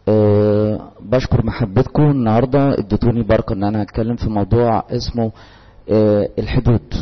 بشكر محبتكم النهارده، اديتوني بركه ان انا اتكلم في موضوع اسمه الحدود.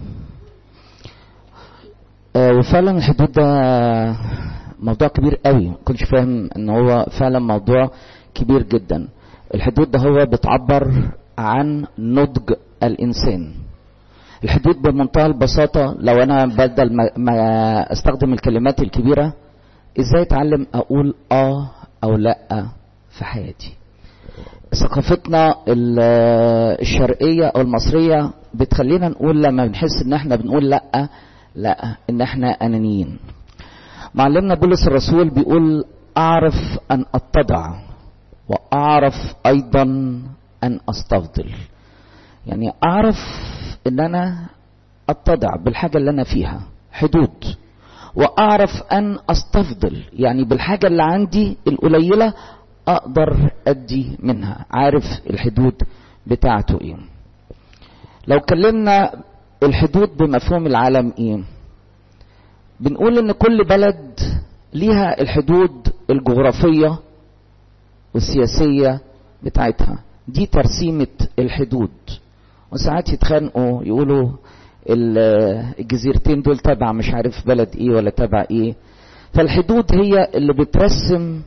وفعلا الحدود ده موضوع كبير قوي، ما كنتش فاهم ان هو فعلا موضوع كبير جدا. الحدود ده هو بتعبر عن نضج الانسان. الحدود بمنتهى البساطه، لو انا بدل ما استخدم الكلمات الكبيره، ازاي اتعلم اقول او لا في حياتي. ثقافتنا الشرقيه او المصريه بتخلينا نقول لما بنحس ان احنا بنقول لا ان احنا انانيين. معلمنا بولس الرسول بيقول اعرف ان اتضع واعرف ايضا ان استفضل. يعني اعرف ان انا اتضع بالحاجه اللي انا فيها، حدود، واعرف ان استفضل يعني بالحاجه اللي عندي القليله اقدر ادي منها، عارف الحدود بتاعته ايه. لو كلمنا الحدود بمفهوم العالم ايه، بنقول ان كل بلد ليها الحدود الجغرافيه والسياسيه بتاعتها، دي ترسيمه الحدود. وساعات يتخانقوا يقولوا الجزيرتين دول تبع مش عارف بلد ايه ولا تبع ايه. فالحدود هي اللي بترسم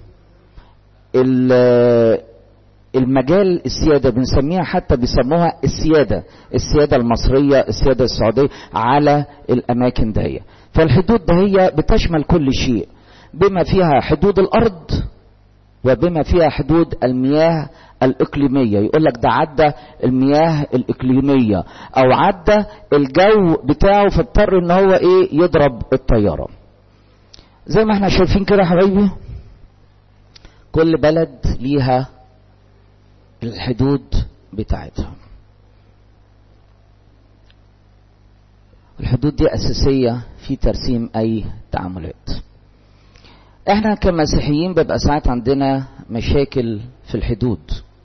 المجال السيادة، بنسميها حتى بيسموها السيادة المصرية، السيادة السعودية على الأماكن دي. فالحدود ده هي بتشمل كل شيء، بما فيها حدود الأرض وبما فيها حدود المياه الإقليمية. يقول لك ده عدى المياه الإقليمية أو عدى الجو بتاعه، فاضطر إن هو يضرب الطيارة. زي ما احنا شايفين كده يا حبايبي، كل بلد ليها الحدود بتاعتها. الحدود دي أساسية في ترسيم أي تعاملات. احنا كمسيحيين بيبقى ساعات عندنا مشاكل في الحدود.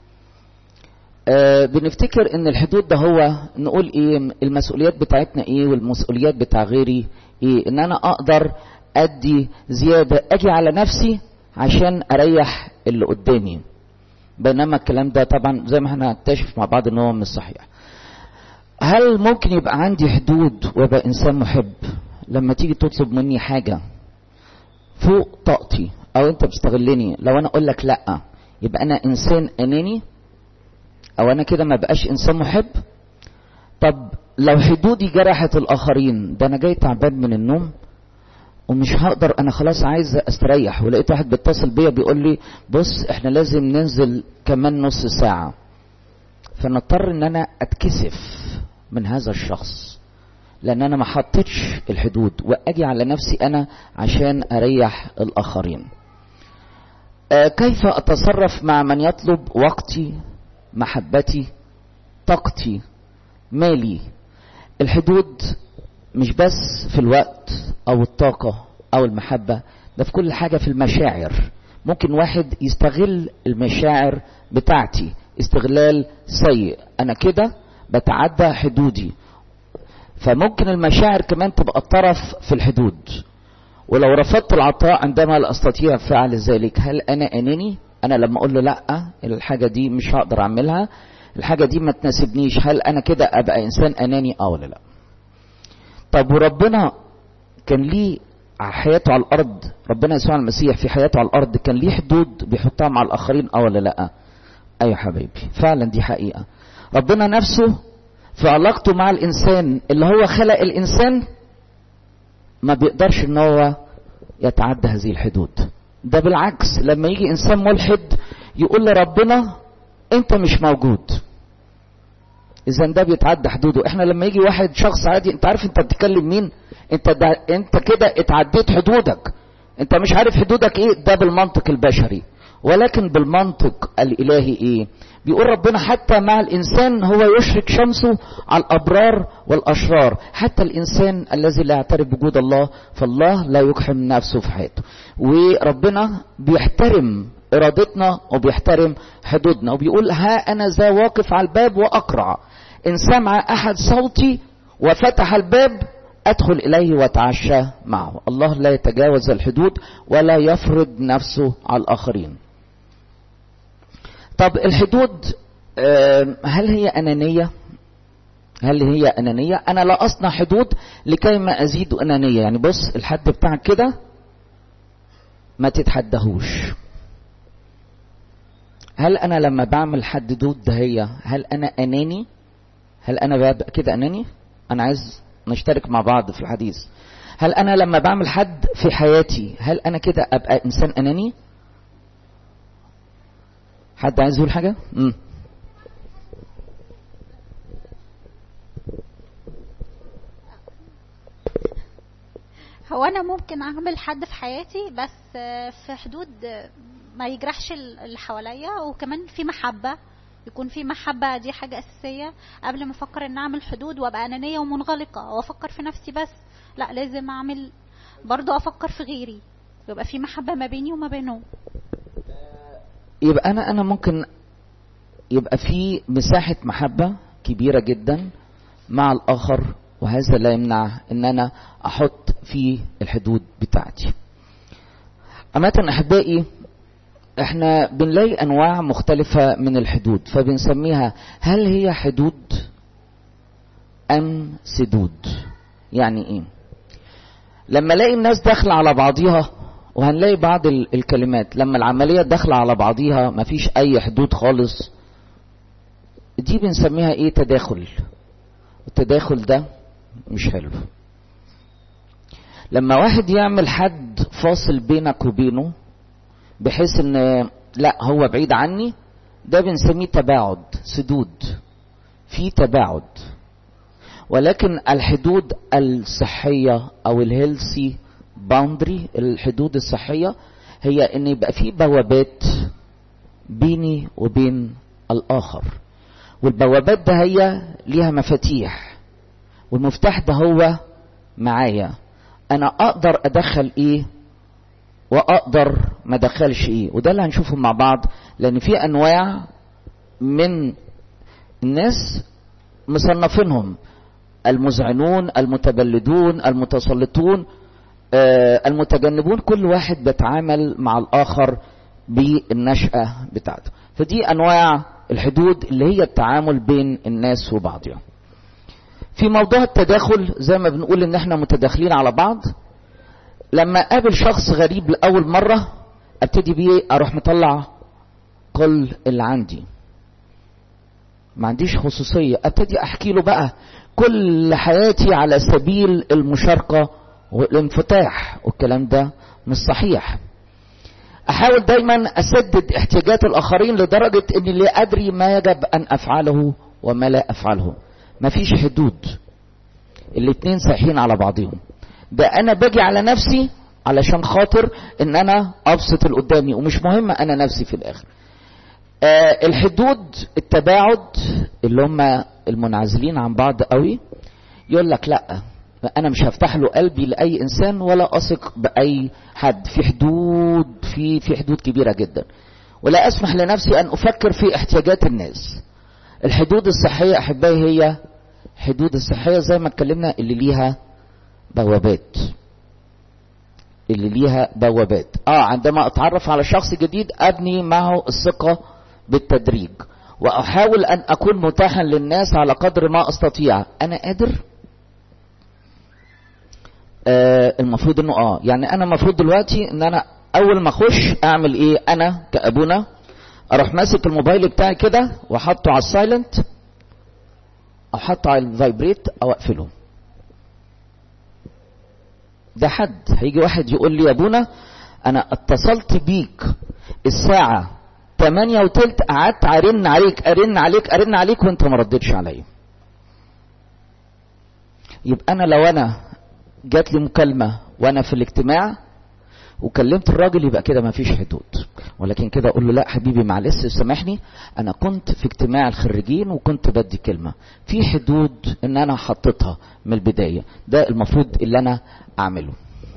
بنفتكر ان الحدود ده هو نقول المسؤوليات بتاعتنا والمسؤوليات بتاع غيري ان انا اقدر ادي زيادة، اجي على نفسي عشان اريح اللي قدامي. بينما الكلام ده طبعا زي ما احنا هنكتشف مع بعض ان هو مش صحيح. هل ممكن يبقى عندي حدود وابقى انسان محب؟ لما تيجي تطلب مني حاجة فوق طاقتي او انت بتستغلني، لو انا اقول لك لا يبقى انا انسان اناني، او انا كده ما بقاش انسان محب. طب لو حدودي جرحت الاخرين، ده انا جاي تعبان من النوم ومش هقدر، انا خلاص عايز استريح، ولقيت واحد بيتصل بيا بيقول لي بص احنا لازم ننزل كمان نص ساعة، فنضطر ان انا اتكسف من هذا الشخص لان انا ما حطيتش الحدود، واجي على نفسي انا عشان اريح الاخرين. كيف اتصرف مع من يطلب وقتي، محبتي، طاقتي، مالي؟ الحدود مش بس في الوقت او الطاقة او المحبة، ده في كل حاجة، في المشاعر. ممكن واحد يستغل المشاعر بتاعتي استغلال سيء، انا كده بتعدى حدودي. فممكن المشاعر كمان تبقى الطرف في الحدود. ولو رفضت العطاء عندما لا استطيع فعل ذلك، هل انا اناني؟ انا لما اقول له لا الحاجة دي مش هقدر اعملها، الحاجة دي ما تناسبنيش، هل انا كده ابقى انسان اناني ولا لا؟ طب وربنا كان ليه حياته على الارض، ربنا يسوع المسيح في حياته على الارض كان ليه حدود بيحطها مع الاخرين ولا لا؟ ايوه حبايبي، فعلا دي حقيقة. ربنا نفسه في علاقته مع الانسان اللي هو خلق الانسان ما بيقدرش ان هو يتعدى هذه الحدود. ده بالعكس، لما يجي انسان ملحد يقول لربنا انت مش موجود، اذا ده بيتعدى حدوده. احنا لما يجي واحد شخص عادي، انت عارف انت بتتكلم مين؟ انت كده اتعديت حدودك، انت مش عارف حدودك ده بالمنطق البشري. ولكن بالمنطق الالهي بيقول ربنا حتى مع الانسان هو يشرك شمسه على الابرار والاشرار. حتى الانسان الذي لا يعترف بوجود الله، فالله لا يقحم نفسه في حياته. وربنا بيحترم ارادتنا وبيحترم حدودنا، وبيقول ها انا ذا واقف على الباب واقرع، ان سمع احد صوتي وفتح الباب ادخل اليه واتعشى معه. الله لا يتجاوز الحدود ولا يفرض نفسه على الاخرين. طب الحدود هل هي أنانية؟ هل هي أنانية؟ أنا لا أصنع حدود لكي ما أزيد أنانية. يعني بص الحد بتاعك كده ما تتحدهوش. هل أنا لما بعمل حدود ده هل أنا أناني؟ هل أنا ببقى كده أناني؟ أنا عايز نشترك مع بعض في الحديث. هل أنا لما بعمل حد في حياتي هل أنا كده أبقى إنسان أناني؟ حد عايز يقول حاجة؟ هو انا ممكن اعمل حد في حياتي بس في حدود ما يجرحش اللي حواليا، وكمان في محبة، يكون في محبة. دي حاجة أساسية قبل ما أفكر إن أعمل حدود وأبقى أنانية ومنغلقة وأفكر في نفسي بس. لا، لازم أعمل برضو أفكر في غيري، يبقى في محبة ما بيني وما بينه. يبقى أنا ممكن يبقى في مساحة محبة كبيرة جدا مع الآخر، وهذا لا يمنع إن أنا أحط فيه الحدود بتاعتي. أمات أحبائي، احنا بنلاقي انواع مختلفة من الحدود، فبنسميها هل هي حدود ام سدود؟ يعني ايه؟ لما الاقي الناس داخلة على بعضيها، وهنلاقي بعض الكلمات لما العملية داخلة على بعضيها مفيش اي حدود خالص، دي بنسميها ايه؟ تداخل. التداخل ده مش حلو. لما واحد يعمل حد فاصل بينك وبينه بحيث ان لا هو بعيد عني، ده بنسميه تباعد، سدود، في تباعد. ولكن الحدود الصحية او الهيلثي باوندري، الحدود الصحية هي ان يبقى في بوابات بيني وبين الاخر، والبوابات ده هي ليها مفاتيح، والمفتاح ده هو معايا. انا اقدر ادخل ايه واقدر ما ادخلش ايه، وده اللي هنشوفه مع بعض. لان في انواع من الناس مصنفينهم: المذعنون، المتبلدون، المتسلطون، المتجنبون. كل واحد بيتعامل مع الاخر بالنشأة بتاعته. فدي انواع الحدود اللي هي التعامل بين الناس وبعضها. في موضوع التداخل زي ما بنقول ان احنا متداخلين على بعض. لما اقابل شخص غريب لاول مرة ابتدي بيه اروح مطلع كل اللي عندي، ما عنديش خصوصية. ابتدي احكي له بقى كل حياتي على سبيل المشاركة والانفتاح، والكلام ده مش صحيح. احاول دايما اسدد احتياجات الاخرين لدرجة ان اللي ادري ما يجب ان افعله وما لا افعله. مفيش حدود، الاتنين سايحين على بعضهم. ده انا باجي على نفسي علشان خاطر ان انا ابسط اللي قدامي، ومش مهم انا نفسي في الاخر. الحدود التباعد اللي هم المنعزلين عن بعض قوي، يقول لك لا انا مش هفتح له قلبي لاي انسان ولا اثق باي حد. في حدود، في حدود كبيرة جدا، ولا اسمح لنفسي ان افكر في احتياجات الناس. الحدود الصحية احبائي هي حدود الصحية زي ما اتكلمنا، اللي ليها بوابات، اللي ليها بوابات. عندما اتعرف على شخص جديد ابني معه الثقة بالتدريج، واحاول ان اكون متاحا للناس على قدر ما استطيع. انا قادر المفروض انه يعني انا المفروض دلوقتي ان انا اول ما اخش اعمل ايه؟ انا كابونا اروح ماسك الموبايل بتاعي كده واحطه على السايلنت او حطه على الفايبريت او اقفله. ده حد هيجي واحد يقول لي يا ابونا انا اتصلت بيك الساعة 8:15، قعدت ارن عليك وانت ما ردتش عليا. يبقى انا لو انا جات لي مكالمة وانا في الاجتماع وكلمت الراجل، يبقى كده ما فيش حدود. ولكن كده اقول له لا حبيبي معلش سامحني، انا كنت في اجتماع الخريجين وكنت بدي كلمة. في حدود ان انا حطيتها من البداية، ده المفروض اللي انا اعمله.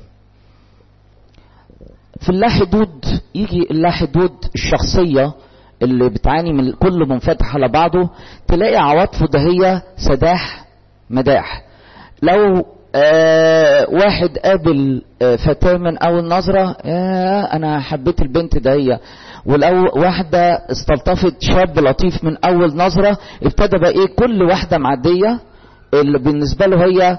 في اللا حدود يجي اللا حدود الشخصية اللي بتعاني من كل منفتح على بعضه، تلاقي عواطفه ده هي سداح مداح. لو واحد قابل فتاة من اول نظرة، انا حبيت البنت ده هي، ولو واحدة استلطفت شاب لطيف من اول نظرة، ابتدى بقى ايه كل واحدة معدية اللي بالنسبة له هي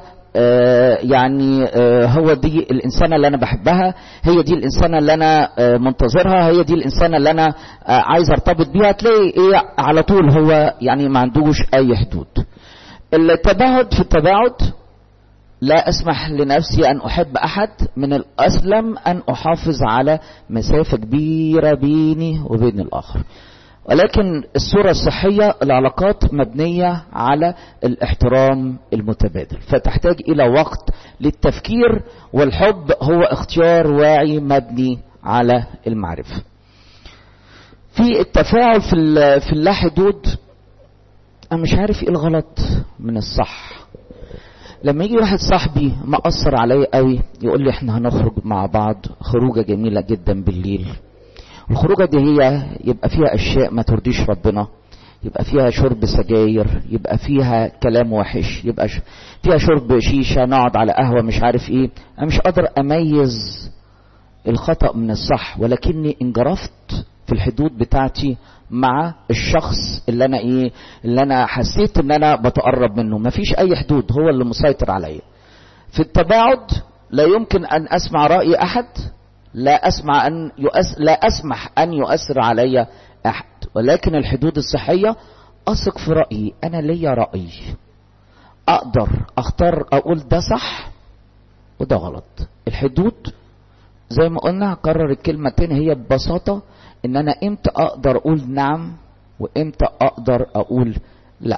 هو دي الإنسانة اللي أنا بحبها، هي دي الإنسانة اللي أنا منتظرها، هي دي الإنسانة اللي أنا عايز أرتبط بيها. تلاقي إيه على طول هو يعني ما عندوش أي حدود. التباعد، في التباعد لا أسمح لنفسي أن أحب أحد، من الأسلم أن أحافظ على مسافة كبيرة بيني وبين الآخر. ولكن الصورة الصحية العلاقات مبنية على الاحترام المتبادل، فتحتاج إلى وقت للتفكير، والحب هو اختيار واعي مبني على المعرفة. في التفاعل في اللا حدود، أنا مش عارف إيه الغلط من الصح. لما يجي واحد صاحبي مقصر عليا قوي يقول لي احنا هنخرج مع بعض خروجة جميلة جدا بالليل، الخروجة دي هي يبقى فيها أشياء ما ترضيش ربنا، يبقى فيها شرب سجاير، يبقى فيها كلام وحش، يبقى فيها شرب شيشة، نقعد على قهوة مش عارف ايه. أنا مش قادر أميز الخطأ من الصح، ولكني انجرفت في الحدود بتاعتي مع الشخص اللي أنا حسيت إن أنا بتقرب منه. مفيش أي حدود، هو اللي مسيطر عليا. في التباعد لا يمكن أن أسمع رأي أحد، لا أسمح أن يؤثر علي أحد. ولكن الحدود الصحية أثق في رأيي، أنا ليا رأي، أقدر أختار أقول ده صح وده غلط. الحدود زي ما قلنا، هكرر الكلمة تاني، هي ببساطة إن أنا إمتى أقدر أقول نعم وإمتى أقدر أقول لا.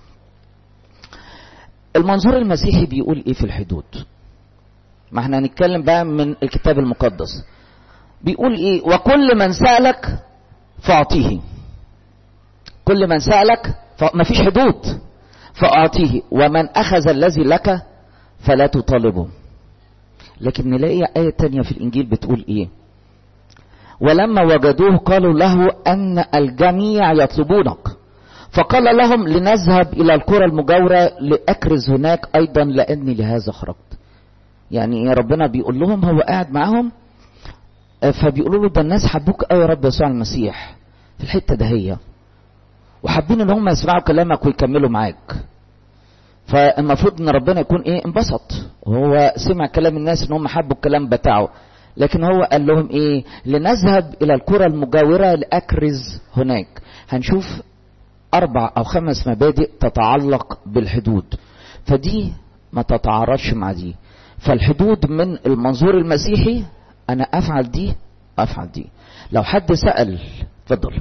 المنظور المسيحي بيقول إيه في الحدود؟ ما احنا هنتكلم بقى من الكتاب المقدس. بيقول ايه؟ وكل من سألك فأعطيه. كل من سألك ما فيش حدود، فأعطيه. ومن أخذ الذي لك فلا تطالبه. لكن نلاقي آية تانية في الإنجيل بتقول ايه؟ ولما وجدوه قالوا له أن الجميع يطلبونك، فقال لهم لنذهب إلى القرى المجاورة لأكرز هناك أيضا لأني لهذا خرجت. يعني ربنا بيقول لهم، هو قاعد معاهم فبيقولوا له ده الناس حبوك قوي يا رب يسوع المسيح في الحته دهيه، وحابين ان هم يسمعوا كلامك ويكملوا معاك. فالمفروض ان ربنا يكون ايه؟ انبسط، وهو سمع كلام الناس ان هم حبوا الكلام بتاعه. لكن هو قال لهم ايه؟ لنذهب الى القرى المجاوره لاكرز هناك. هنشوف 4 أو 5 مبادئ تتعلق بالحدود، فدي ما تتعارضش مع دي. فالحدود من المنظور المسيحي انا افعل دي افعل دي. لو حد سأل اتفضل.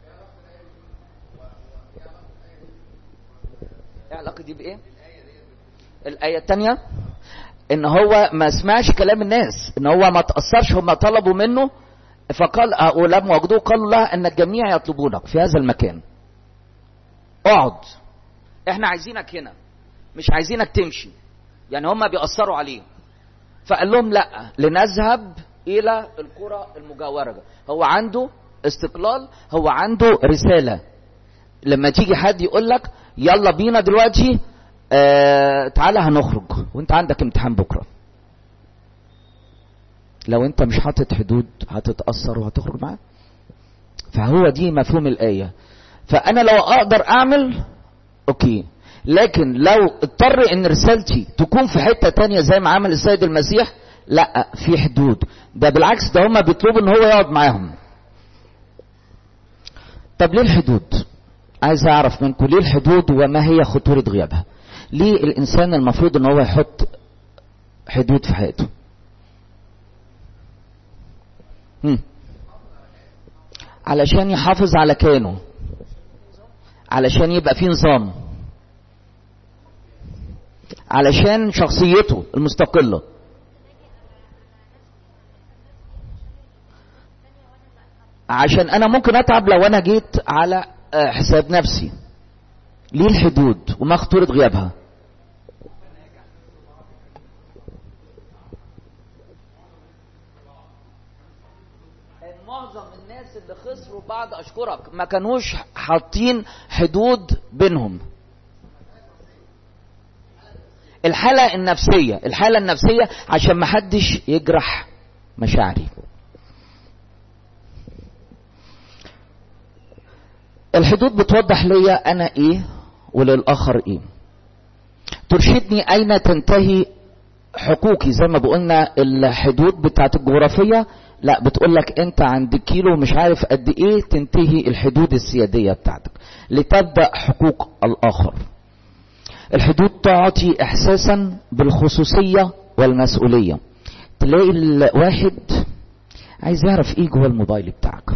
ايه علاقة دي بايه؟ الآية التانية ان هو ما سمعش كلام الناس، ان هو ما تأثرش، هم طلبوا منه فقال ولما وجدوه قالوا له ان الجميع يطلبونك في هذا المكان، اقعد، احنا عايزينك هنا، مش عايزينك تمشي. يعني هم بيأثروا عليه، فقال لهم لا، لنذهب الى القرى المجاورة. هو عنده استقلال، هو عنده رسالة. لما تيجي حد يقول لك يلا بينا دلوقتي تعالى هنخرج وانت عندك امتحان بكرة، لو انت مش حاطط حدود هتتأثر وهتخرج معاه. فهو دي مفهوم الآية. فانا لو اقدر اعمل اوكي، لكن لو اضطر ان رسالتي تكون في حتة تانية زي ما عمل السيد المسيح، لا، في حدود. ده بالعكس، ده هم بيطلبوا ان هو يقعد معاهم. طب ليه الحدود؟ عايز اعرف منكم ليه الحدود وما هي خطورة غيابها. ليه الانسان المفروض ان هو يحط حدود في حياته؟ علشان يحافظ على كيانه، علشان يبقى فيه نظام، علشان شخصيته المستقلة. عشان انا ممكن اتعب لو انا جيت على حساب نفسي. ليه الحدود وما خطورة غيابها؟ معظم الناس اللي خسروا بعد اشكرك ما كانوش حاطين حدود بينهم. الحالة النفسية عشان ما حدش يجرح مشاعري. الحدود بتوضح ليا انا ايه وللاخر ايه، ترشدني اين تنتهي حقوقي. زي ما بقولنا الحدود بتاعت الجغرافية لا، بتقولك انت عند كيلو مش عارف قد ايه تنتهي الحدود السيادية بتاعتك لتبدأ حقوق الاخر. الحدود تعطي احساسا بالخصوصية والمسؤولية. تلاقي الواحد عايز يعرف ايه جوه الموبايل بتاعك.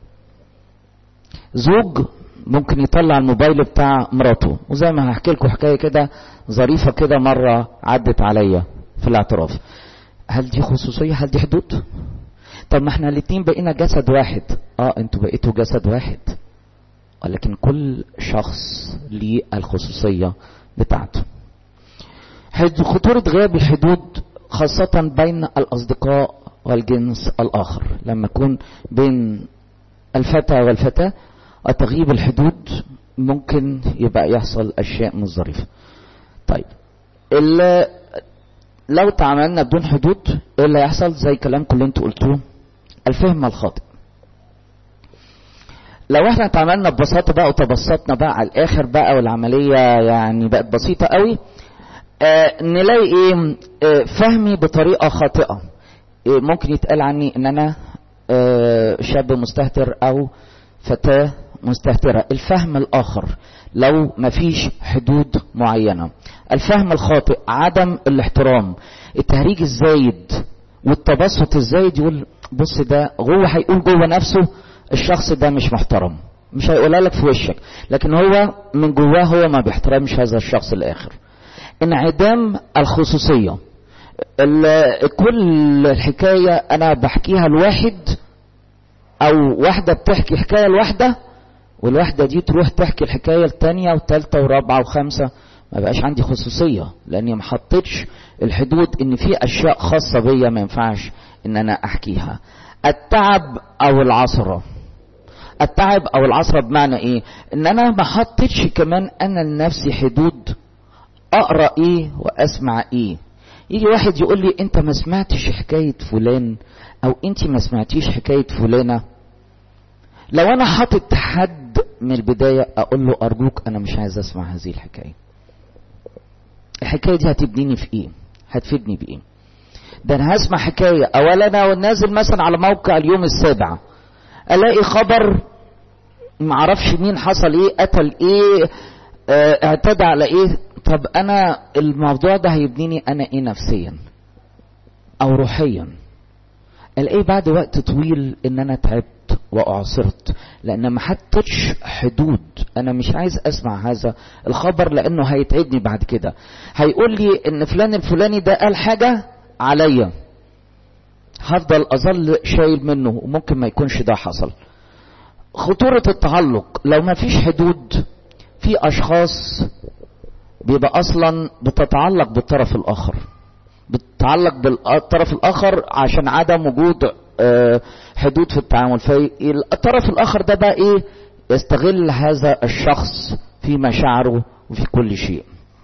زوج ممكن يطلع الموبايل بتاع مراته، وزي ما هحكي لكم حكايه كده ظريفه كده مره عدت عليا في الاعتراف. هل دي خصوصيه؟ هل دي حدود؟ طب ما احنا الاتنين بقينا جسد واحد. انتوا بقيتوا جسد واحد، ولكن كل شخص ليه الخصوصيه بتاعته. خطوره غياب الحدود خاصه بين الاصدقاء والجنس الاخر، لما يكون بين الفتى والفتاه تغيب الحدود ممكن يبقى يحصل اشياء مش ظريفه. طيب لو تعاملنا بدون حدود ايه اللي هيحصل؟ زي كلامكم اللي انتوا قلتوه، الفهم الخاطئ. لو احنا تعاملنا ببساطه بقى وتبسطنا بقى على الاخر بقى والعمليه يعني بقت بسيطه قوي، نلاقي ايه؟ فهمي بطريقه خاطئه. ممكن يتقال عني ان انا شاب مستهتر او فتاه مستهترة. الفهم الآخر لو مفيش حدود معينة. الفهم الخاطئ، عدم الاحترام، التهريج الزايد والتبسط الزايد. يقول بص ده هو هيقول جوه نفسه الشخص ده مش محترم، مش هيقولها لك في وشك، لكن هو من جواه هو ما بيحترمش هذا الشخص الآخر. انعدام الخصوصية. كل الحكاية أنا بحكيها لواحد أو واحدة بتحكي حكاية لواحدة، والواحدة دي تروح تحكي الحكاية التانية والتالتة ورابعة وخامسة. ما بقاش عندي خصوصية لأني ما حطيتش الحدود إن في أشياء خاصة بيا ما ينفعش إن أنا أحكيها. التعب أو العثرة. التعب أو العثرة بمعنى إيه؟ إن أنا ما حطيتش كمان أنا لنفسي حدود أقرأ إيه وأسمع إيه. يجي واحد يقول لي أنت ما سمعتش حكاية فلان أو أنت ما سمعتيش حكاية فلانة. لو أنا حاطط حد من البداية أقول له أرجوك أنا مش عايز أسمع هذه الحكاية. الحكاية دي هتبنيني في إيه؟ هتفيدني بإيه؟ ده أنا هسمع حكاية. أولا أنا نازل مثلا على موقع اليوم السابع ألاقي خبر معرفش مين حصل إيه، قتل إيه، اعتدى على إيه. طب أنا الموضوع ده هيبنيني أنا إيه نفسيا أو روحيا؟ الاقي بعد وقت طويل ان انا تعبت واعصرت لان ما حطتش حدود. انا مش عايز اسمع هذا الخبر لانه هيتعبني بعد كده، هيقول لي ان فلان الفلاني ده قال حاجة عليا، هفضل اظل شايل منه وممكن ما يكونش ده حصل. خطورة التعلق. لو ما فيش حدود، في اشخاص بيبقى اصلا بتتعلق بالطرف الاخر، بتتعلق بالطرف الاخر عشان عدم وجود حدود في التعامل. فالطرف الاخر ده بقى ايه؟ يستغل هذا الشخص في مشاعره وفي كل شيء.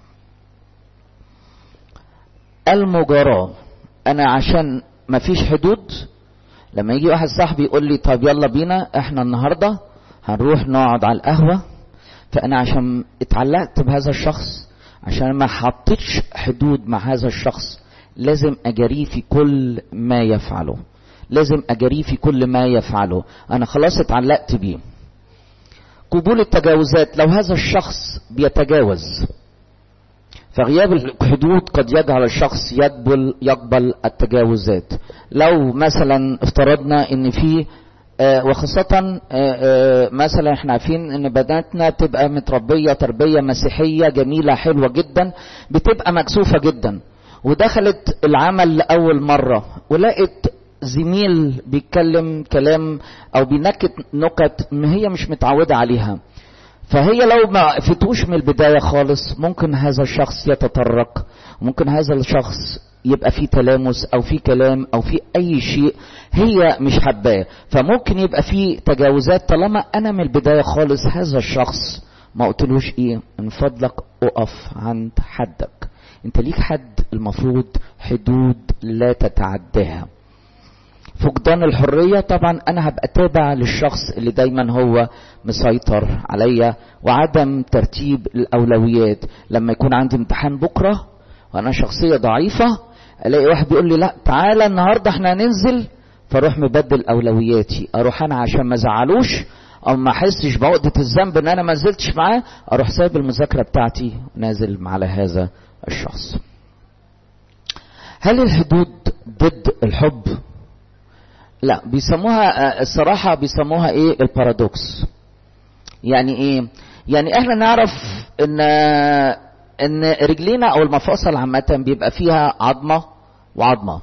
المجاراة. انا عشان ما فيش حدود، لما يجي واحد صاحبي يقول لي طب يلا بينا احنا النهاردة هنروح نقعد على القهوة، فانا عشان اتعلقت بهذا الشخص، عشان ما حطيتش حدود مع هذا الشخص، لازم أجريه في كل ما يفعله، لازم أجريه في كل ما يفعله. أنا خلاص اتعلقت بيه. قبول التجاوزات. لو هذا الشخص بيتجاوز، فغياب الحدود قد يجعل الشخص يقبل التجاوزات. لو مثلا افترضنا ان في وخاصة مثلا احنا عارفين ان بناتنا تبقى متربية تربية مسيحية جميلة حلوة جدا، بتبقى مكسوفة جدا، ودخلت العمل لأول مرة ولقت زميل بيتكلم كلام او بينكت نكت هي مش متعودة عليها، فهي لو ما فتوش من البداية خالص ممكن هذا الشخص يتطرق، ممكن هذا الشخص يبقى فيه تلامس او فيه كلام او فيه اي شيء هي مش حباه، فممكن يبقى فيه تجاوزات. طالما انا من البداية خالص هذا الشخص ما قلتلوش ايه، من فضلك اقف عند حدك، انت ليك حد، المفروض حدود لا تتعداها. فقدان الحرية، طبعا انا هبقى تابع للشخص اللي دايما هو مسيطر عليا. وعدم ترتيب الاولويات، لما يكون عندي امتحان بكرة وانا شخصية ضعيفة، الاقي واحد بيقول لي لا تعالى النهاردة احنا هننزل، فاروح مبدل اولوياتي، اروح انا عشان ما زعلوش او ما احسش بعقدة الذنب ان انا ما نزلتش معاه، اروح سايب المذاكرة بتاعتي نازل على هذا الشخص. هل الحدود ضد الحب؟ لا، بيسموها الصراحة بيسموها ايه؟ البارادوكس. يعني ايه؟ يعني احنا نعرف ان رجلينا او المفاصل عامة بيبقى فيها عظمة وعظمة،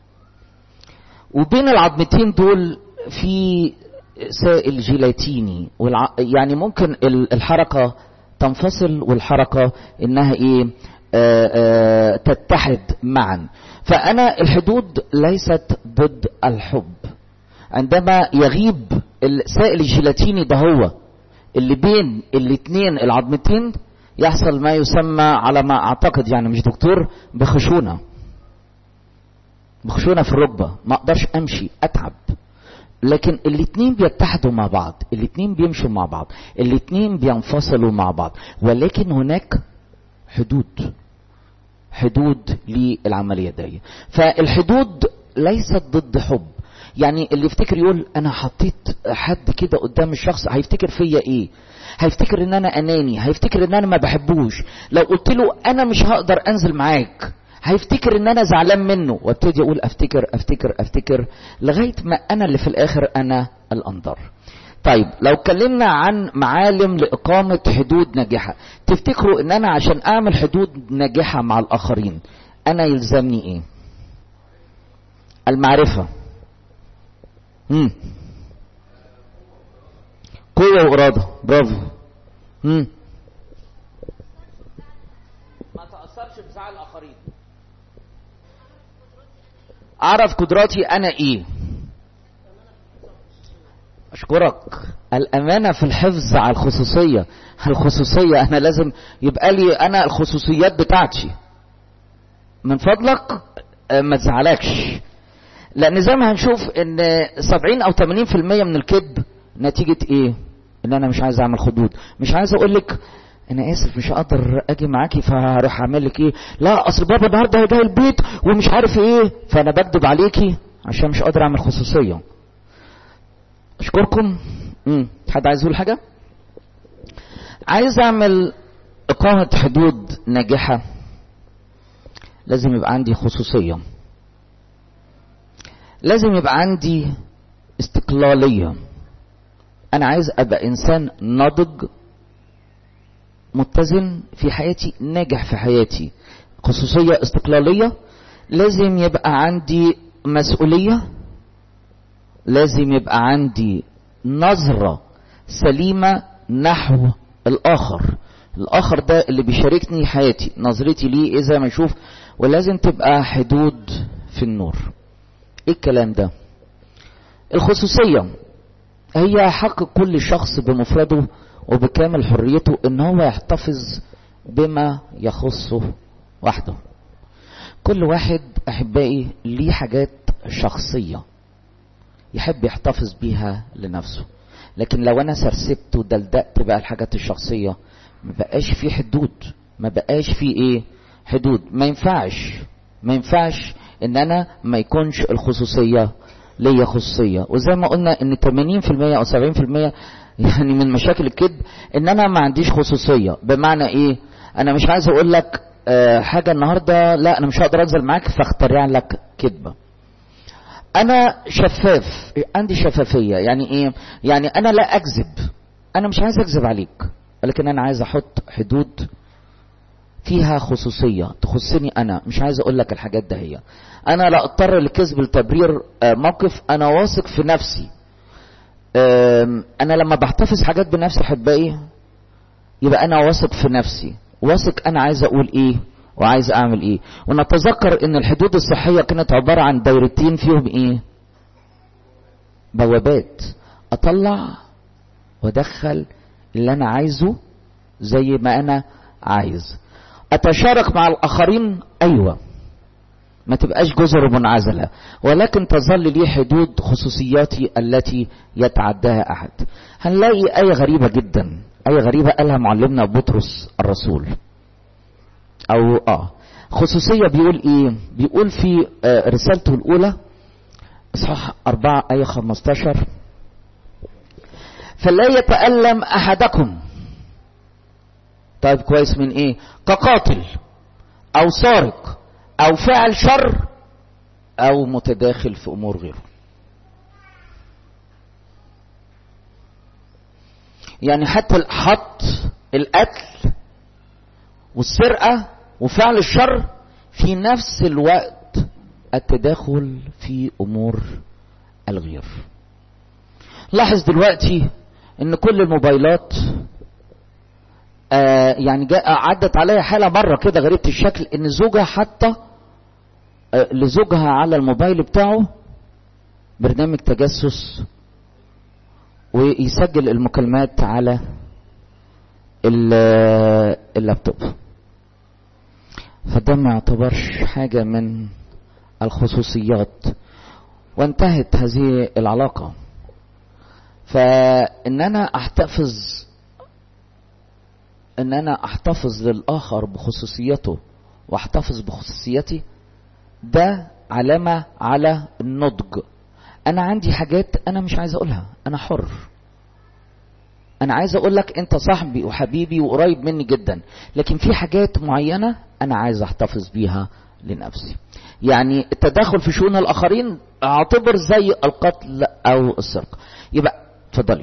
وبين العظمتين دول في سائل جيلاتيني، يعني ممكن الحركة تنفصل والحركة انها ايه؟ تتحد معا. فانا الحدود ليست ضد الحب. عندما يغيب السائل الجيلاتيني ده هو اللي بين الاتنين العظمتين، يحصل ما يسمى على ما اعتقد، يعني مش دكتور، بخشونة في الركبة، ما اقدرش امشي، اتعب. لكن الاتنين بيتحدوا مع بعض، الاتنين بيمشوا مع بعض، الاتنين بينفصلوا مع بعض، ولكن هناك حدود للعملية دي. فالحدود ليست ضد حب. يعني اللي يفتكر يقول انا حطيت حد كده قدام الشخص، هيفتكر فيا ايه؟ هيفتكر ان انا اناني، هيفتكر ان انا ما بحبوش. لو قلت له انا مش هقدر انزل معاك، هيفتكر ان انا زعلان منه، وابتدي اقول افتكر لغاية ما انا اللي في الاخر انا الانظر. طيب لو اتكلمنا عن معالم لإقامة حدود ناجحة، تفتكروا ان انا عشان اعمل حدود ناجحة مع الاخرين انا يلزمني ايه؟ المعرفة، قوة وإرادة، برافو. ما تأثرش بزعل الآخرين، أعرف قدراتي أنا إيه. أشكرك. الأمانة في الحفظ على الخصوصية أنا لازم يبقى لي أنا الخصوصيات بتاعتي، من فضلك ما تزعلكش. لأن زي ما هنشوف إن 70 أو 80% من الكذب نتيجة إيه؟ إن أنا مش عايز أعمل حدود، مش عايز أقولك أنا آسف مش هقدر أجي معاكي فهروح أعمل لك إيه؟ لا أصل بابا النهارده جاي البيت ومش عارف إيه، فأنا بكذب عليكي عشان مش قادر أعمل خصوصية. أشكركم. حد عايز يقول حاجة؟ عايز أعمل إقامة حدود ناجحة، لازم يبقى عندي خصوصية، لازم يبقى عندي استقلالية. أنا عايز أبقى إنسان ناضج متزن في حياتي، ناجح في حياتي. خصوصية، استقلالية. لازم يبقى عندي مسؤولية، لازم يبقى عندي نظرة سليمة نحو الآخر ده اللي بيشاركني حياتي، نظرتي ليه إذا ما نشوف. ولازم تبقى حدود في النور. إيه الكلام ده؟ الخصوصية هي حق كل شخص بمفرده وبكامل حريته ان هو يحتفظ بما يخصه وحده. كل واحد احبائي ليه حاجات شخصية يحب يحتفظ بيها لنفسه، لكن لو انا سرسبت ودلدقت بقى الحاجات الشخصية ما بقاش في حدود، ما بقاش في ايه؟ حدود. ما ينفعش ان انا ما يكونش الخصوصية ليا خصوصية. وزي ما قلنا ان 80% او 70% يعني من مشاكل الكذب ان انا ما عنديش خصوصية. بمعنى ايه؟ انا مش عايز اقول لك حاجة النهاردة، لا انا مش هقدر انزل معاك فاخترع لك كذبة. انا شفاف، عندي شفافية. يعني ايه؟ يعني انا لا اكذب، انا مش عايز اكذب عليك، ولكن انا عايز احط حدود فيها خصوصية تخصني انا، مش عايز اقول لك الحاجات ده. هي انا لا اضطر للكذب لتبرير موقف، انا واثق في نفسي. انا لما بحتفظ حاجات بنفسي احبائي يبقى انا واثق في نفسي، واثق انا عايز اقول ايه وعايز اعمل ايه. ونتذكر ان الحدود الصحية كانت عبارة عن دايرتين فيهم ايه؟ بوابات، اطلع وادخل اللي انا عايزه زي ما انا عايز. اتشارك مع الاخرين، ايوه، ما تبقاش جزر منعزلة، ولكن تظل لي حدود خصوصياتي التي يتعداها أحد. هنلاقي آية غريبة جدا، آية غريبة قالها معلمنا بطرس الرسول، أو خصوصية. بيقول إيه؟ بيقول في رسالته الأولى إصحاح 4 آية 15: فلا يتألم أحدكم. طيب كويس، من إيه؟ كقاتل أو سارق أو فاعل شر أو متداخل في أمور غيره. يعني حتى حط القتل والسرقة وفعل الشر في نفس الوقت التداخل في أمور الغير. لاحظ دلوقتي ان كل الموبايلات يعني عدت عليا حالة مرة كده غريبة الشكل، ان زوجها حتى لزوجها على الموبايل بتاعه برنامج تجسس ويسجل المكالمات على اللابتوب. فده ما يعتبرش حاجة من الخصوصيات، وانتهت هذه العلاقة. فإن أنا أحتفظ للآخر بخصوصيته وأحتفظ بخصوصيتي، ده علامة على النضج. أنا عندي حاجات أنا مش عايز أقولها، أنا حر. أنا عايز أقولك أنت صاحبي وحبيبي وقريب مني جدا، لكن في حاجات معينة أنا عايز أحتفظ بيها لنفسي. يعني التدخل في شؤون الآخرين أعتبر زي القتل أو السرقة. يبقى اتفضلي.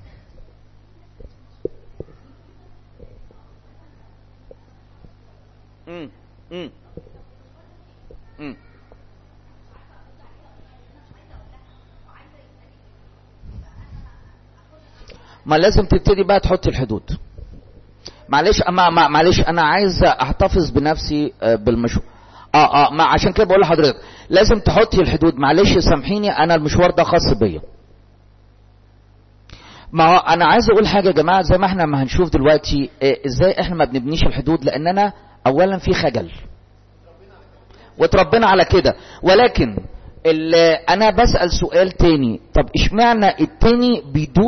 ما لازم تبتدي بقى تحط الحدود. معلش معلش انا عايز احتفظ بنفسي بالمشوار. ما عشان كده بقول لحضرتك لازم تحطي الحدود. معلش سامحيني، انا المشوار ده خاص بيا. ما انا عايز اقول حاجه يا جماعه، زي ما احنا ما هنشوف دلوقتي ازاي احنا ما بنبنيش الحدود، لاننا اولا في خجل وتربينا على كده. ولكن انا بسأل سؤال تاني، طب اشمعنى التاني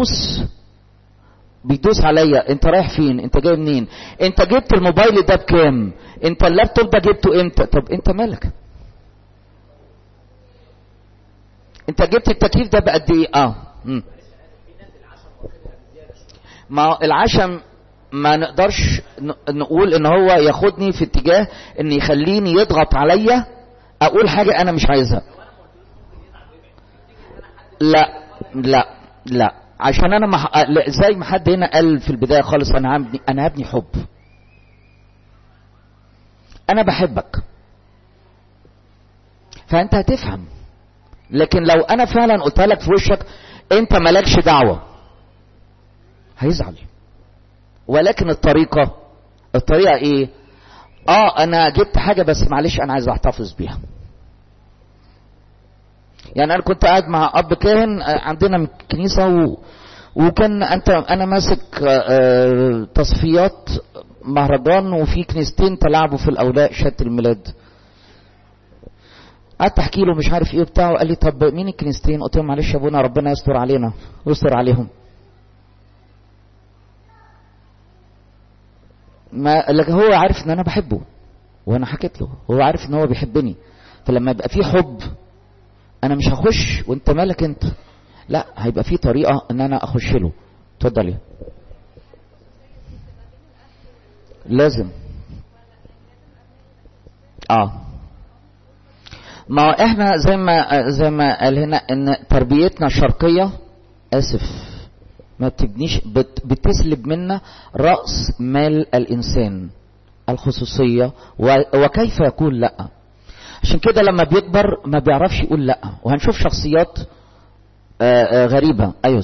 بيدوس عليا؟ انت رايح فين؟ انت جاي منين؟ انت جبت الموبايل ده بكام؟ انت اللابتوب ده جبته امتى؟ طب انت مالك؟ انت جبت التكييف ده بقد ايه؟ ما العشم ما نقدرش نقول ان هو ياخدني في اتجاه ان يخليني يضغط عليا اقول حاجة انا مش عايزها. لا لا لا، عشان انا زي ما حد هنا قال في البداية خالص، انا هبني حب. انا بحبك فانت هتفهم. لكن لو انا فعلا قلت لك في وشك انت مالكش دعوة، هيزعل. ولكن الطريقة ايه؟ انا جبت حاجة بس معلش انا عايز احتفظ بيها. يعني انا كنت قاعد مع اب كاهن عندنا كنيسة وكان انا ماسك تصفيات مهرجان، وفي كنيستين تلعبوا في الاولاء شهادة الميلاد. قعدت احكي له مش عارف ايه بتاعه، قال لي طب مين الكنيستين؟ قلت له معلش يا ابونا ربنا يستر علينا ويستر عليهم. لكن هو عارف ان انا بحبه وانا حكيت له، هو عارف ان هو بيحبني. فلما يبقى في حب انا مش هخش وانت مالك انت، لا، هيبقى في طريقة ان انا اخش له. اتفضلي. لازم ما احنا زي ما قال هنا ان تربيتنا الشرقية ما بتبنيش، بتسلب منا رأس مال الانسان، الخصوصية، وكيف يقول لا. عشان كده لما بيكبر ما بيعرفش يقول لا، وهنشوف شخصيات غريبة. ايوه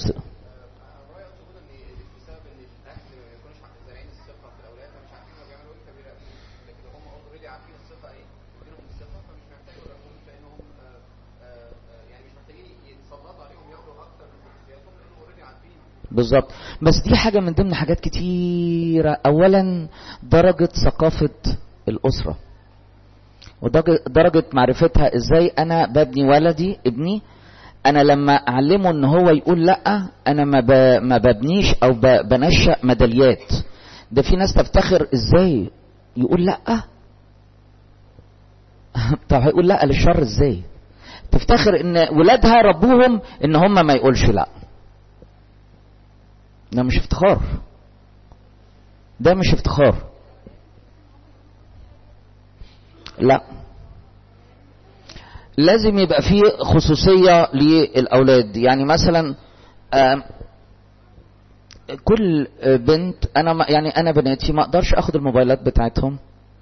بالظبط. بس دي حاجة من ضمن حاجات كتيرة. اولا درجة ثقافة الاسرة. ودرجة معرفتها ازاي انا ببني ولدي ابني. انا لما اعلمه ان هو يقول لا، انا ما ببنيش او بنشأ ميداليات. ده في ناس تفتخر ازاي يقول لا. طب هيقول لا للشر ازاي؟ تفتخر ان ولادها ربوهم ان هم ما يقولش لا. ده مش افتخار، ده مش افتخار. لا، لازم يبقى فيه خصوصية للأولاد. يعني مثلا كل بنت، أنا بناتي ما أقدرش أخد الموبايلات بتاعتهم.